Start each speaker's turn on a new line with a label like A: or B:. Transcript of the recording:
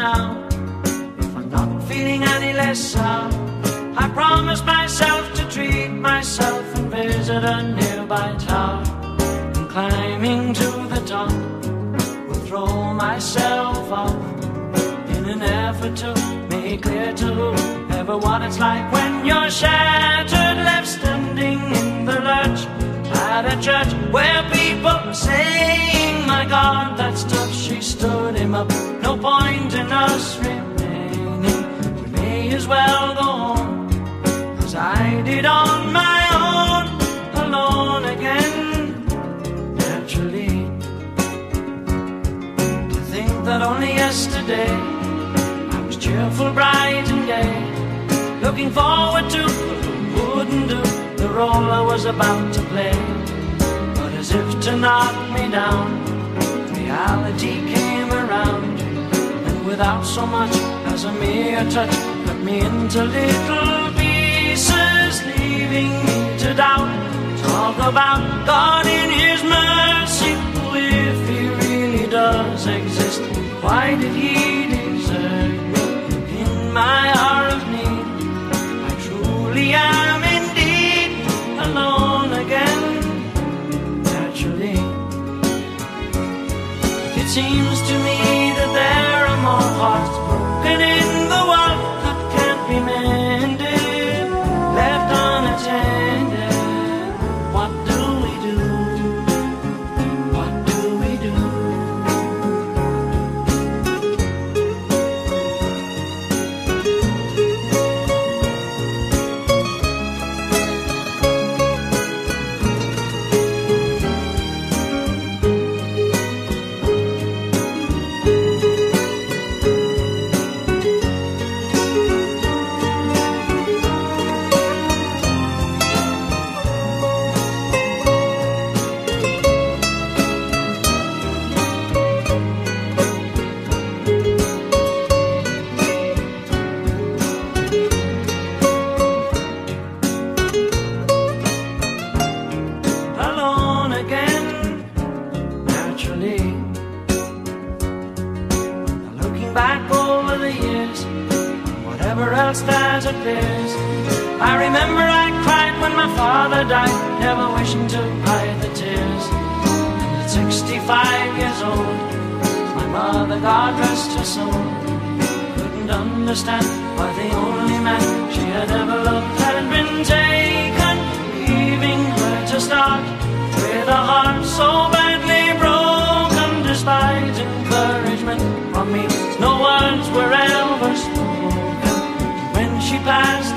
A: now. If I'm not feeling any less sound, I promise myself to treat myself and visit a nearby tower. And climbing to the top, will throw myself off in an effort to make clear to whoever what it's like when you're shattered, left standing in the lurch at a church where people are saying, my God, that's tough, she stood him up. No point in us remaining, we may as well go home, as I did on my own, alone again, naturally. To think that only yesterday I was cheerful, bright and gay, looking forward to what wouldn't do the role I was about to play. But as if to knock me down, reality came around, and without so much as a mere touch, cut me into little pieces, leaving me to doubt. Talk about God in His mercy, who, if He really does exist, why did He desert me in my hour of need? I truly am indeed alone again, naturally. It seems to me that there are more hearts broken in the world that can't be mended, left unattended. What do we do? What do we do? Alone again, naturally. Looking back over the years, whatever else that appears, I remember I cried when my father died, never wishing to hide the tears. And at 65 years old, my mother, God rest her soul, couldn't understand why the only man she had ever loved had been taken, leaving her to start with a heart so badly broken. Despite encouragement from me, no words were ever spoken. When she passed